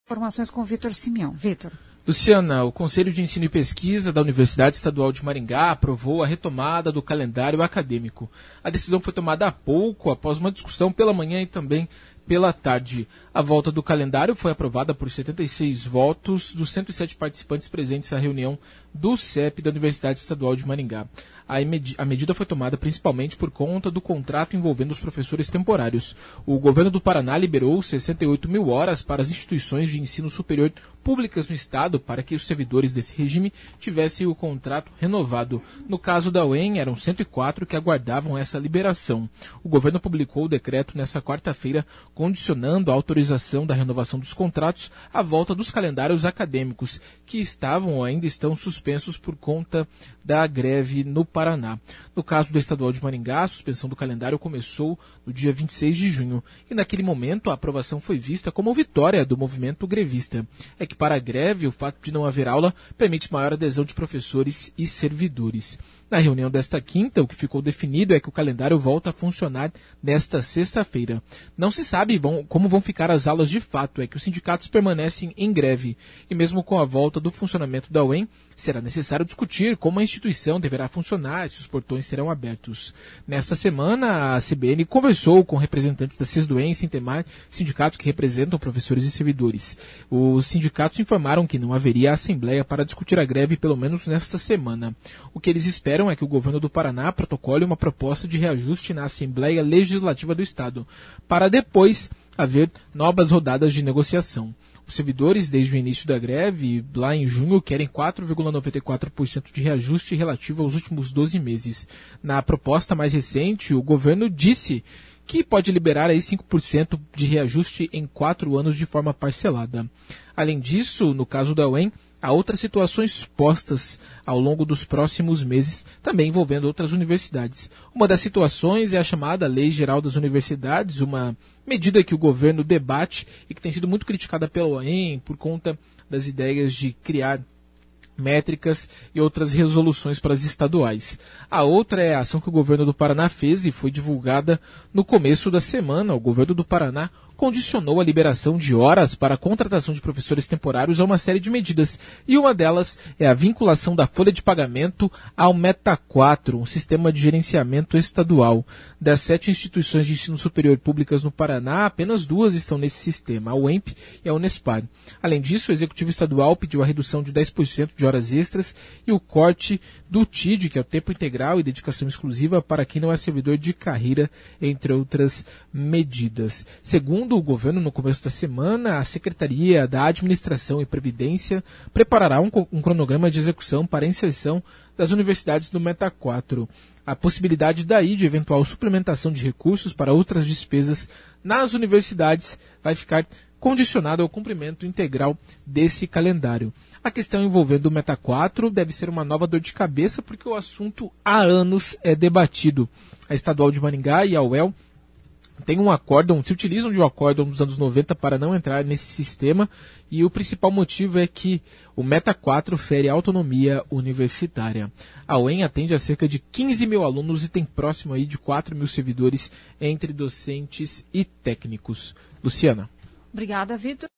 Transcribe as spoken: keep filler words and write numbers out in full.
Informações com o Vitor Simeão. Vitor. Luciana, o Conselho de Ensino e Pesquisa da Universidade Estadual de Maringá aprovou a retomada do calendário acadêmico. A decisão foi tomada há pouco, após uma discussão pela manhã e também pela tarde. A volta do calendário foi aprovada por setenta e seis votos dos cento e sete participantes presentes à reunião do C E P da Universidade Estadual de Maringá. A medida foi tomada principalmente por conta do contrato envolvendo os professores temporários. O governo do Paraná liberou sessenta e oito mil horas para as instituições de ensino superior públicas no estado para que os servidores desse regime tivessem o contrato renovado. No caso da U E M, eram cento e quatro que aguardavam essa liberação. O governo publicou o decreto nesta quarta-feira, condicionando a autorização da renovação dos contratos à volta dos calendários acadêmicos, que estavam ou ainda estão suspensos por conta da greve no Paraná. No caso do Estadual de Maringá, a suspensão do calendário começou no dia vinte e seis de junho, e naquele momento a aprovação foi vista como vitória do movimento grevista. É que para a greve, o fato de não haver aula permite maior adesão de professores e servidores. Na reunião desta quinta, o que ficou definido é que o calendário volta a funcionar nesta sexta-feira. Não se sabe vão, como vão ficar as aulas de fato, é que os sindicatos permanecem em greve. E mesmo com a volta do funcionamento da U E M, será necessário discutir como a instituição deverá funcionar e se os portões serão abertos. Nesta semana, a C B N conversou com representantes da CESDUEM e Sintemar, sindicatos que representam professores e servidores. Os sindicatos informaram que não haveria assembleia para discutir a greve, pelo menos nesta semana. O que eles esperam é que o governo do Paraná protocole uma proposta de reajuste na Assembleia Legislativa do Estado, para depois haver novas rodadas de negociação. Os servidores, desde o início da greve, lá em junho, querem quatro vírgula noventa e quatro por cento de reajuste relativo aos últimos doze meses. Na proposta mais recente, o governo disse que pode liberar aí cinco por cento de reajuste em quatro anos de forma parcelada. Além disso, no caso da U E M, há outras situações postas ao longo dos próximos meses, também envolvendo outras universidades. Uma das situações é a chamada Lei Geral das Universidades, uma medida que o governo debate e que tem sido muito criticada pela U E M por conta das ideias de criar métricas e outras resoluções para as estaduais. A outra é a ação que o governo do Paraná fez e foi divulgada no começo da semana. O governo do Paraná condicionou a liberação de horas para a contratação de professores temporários a uma série de medidas, e uma delas é a vinculação da folha de pagamento ao Meta quatro, um sistema de gerenciamento estadual. Das sete instituições de ensino superior públicas no Paraná, apenas duas estão nesse sistema, a U E M P e a Unespar. Além disso, o Executivo Estadual pediu a redução de dez por cento de horas extras e o corte do T I D, que é o tempo integral e dedicação exclusiva para quem não é servidor de carreira, entre outras medidas. Segundo o governo, no começo da semana, a Secretaria da Administração e Previdência preparará um, um cronograma de execução para a inserção das universidades no Meta quatro. A possibilidade daí de eventual suplementação de recursos para outras despesas nas universidades vai ficar condicionada ao cumprimento integral desse calendário. A questão envolvendo o Meta quatro deve ser uma nova dor de cabeça, porque o assunto há anos é debatido. A Estadual de Maringá e a U E L tem um acórdão, se utilizam de um acórdão dos anos noventa para não entrar nesse sistema, e o principal motivo é que o Meta quatro fere a autonomia universitária. A U E M atende a cerca de quinze mil alunos e tem próximo aí de quatro mil servidores entre docentes e técnicos. Luciana. Obrigada, Vitor.